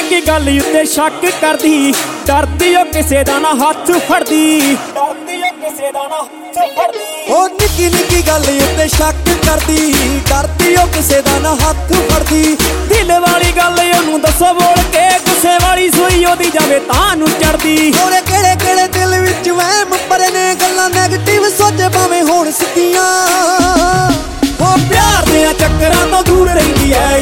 ਨਿੱਕੀ ਗੱਲ ਉੱਤੇ ਸ਼ੱਕ ਕਰਦੀ, ਡਰਦੀ ਓ ਕਿਸੇ ਦਾ ਨਾ ਹੱਥ ਫੜਦੀ, ਡਰਦੀ ਓ ਕਿਸੇ ਦਾ ਨਾ ਹੱਥ ਫੜਦੀ। ਉਹ ਨਿੱਕੀ ਗੱਲ ਉੱਤੇ ਸ਼ੱਕ ਕਰਦੀ, ਡਰਦੀ ਓ ਕਿਸੇ ਦਾ ਨਾ ਹੱਥ ਫੜਦੀ। ਦਿਲ ਵਾਲੀ ਗੱਲ ਉਹਨੂੰ ਦੱਸੋ ਬੋਲ ਕੇ, ਗੁੱਸੇ ਵਾਲੀ ਸੋਈ ਉਹਦੀ ਜਾਵੇ ਤਾਂ ਨੂੰ ਚੜਦੀ। ਹੋਰੇ ਕਿਹੜੇ ਦਿਲ ਵਿੱਚ ਵਹਿਮ ਭਰੇ ਨੇ, ਗੱਲਾਂ ਨੈਗੇਟਿਵ ਸੋਚੇ ਭਾਵੇਂ ਹੋਣ ਸਿੱਧੀਆਂ। ਉਹ ਪਿਆਰ ਦੇ ਚੱਕਰਾਂ ਤੋਂ ਦੂਰ ਰਹਿੰਦੀ ਐ,